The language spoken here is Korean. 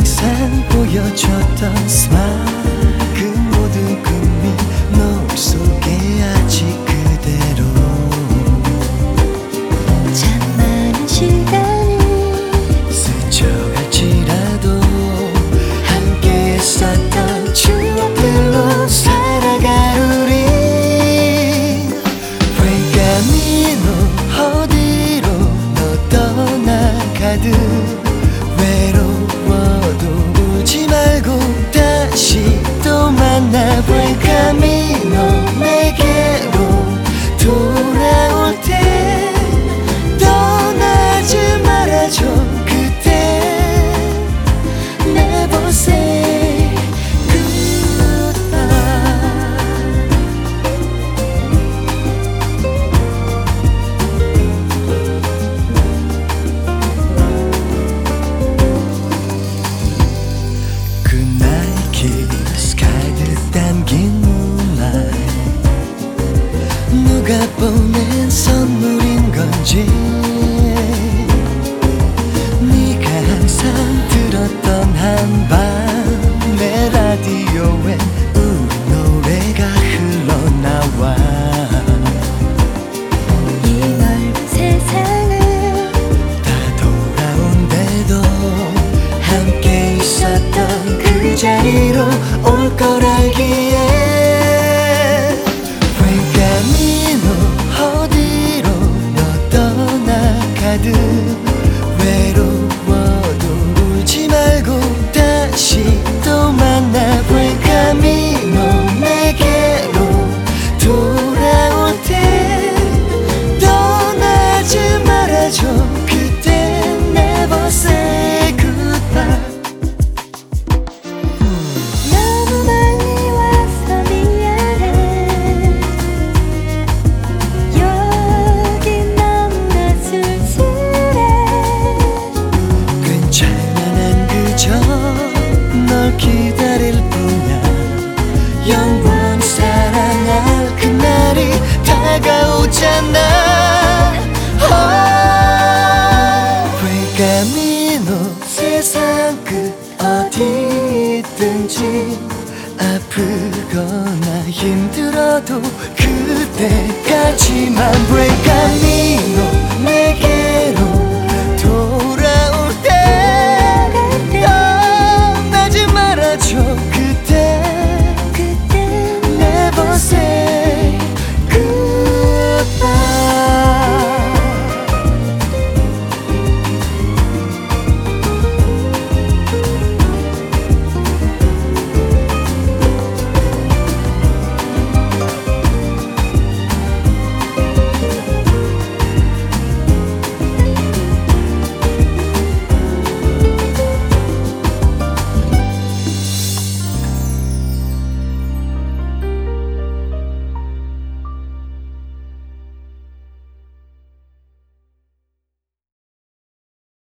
항상 보여줬던 스마일 그 모든 꿈이 노을 속에 아직 그대로 참 많은 시간이 스쳐갈지라도 함께 했었던 추억들로 살아갈 우리 Buen camino 어디로 너 떠나가든 외로워도 울지 말고 다시 또 만나 Buen camino 내게로 돌아올 때 떠나지 말아줘 그대 Never say goodbye 그 나의 키스 가득 담긴 moonlight 누가 보낸 선물인 건지 네가 항상 들었던 한밤의 라디오엔 우리 노래가 흘러나와 이 넓은 세상을 다 돌아온대도 함께 있었던 그 자리로 올 걸 알기에 Buen camino 어디로 너 떠나가든 외로워도 울지 말고 다시 또 만나 Buen camino 내게로 돌아올 때 떠나지 말아줘 그대 Never say goodbye 너무 멀리 와서 미안해 여긴 너무나 쓸쓸해 괜찮아 난 그저 널 기다릴 뿐이야 영원히 사랑할 그날이 다가오잖아 Buen camino 세상 끝 어디 있든지 아프거나 힘들어도 그때까지만 Buen camino 내게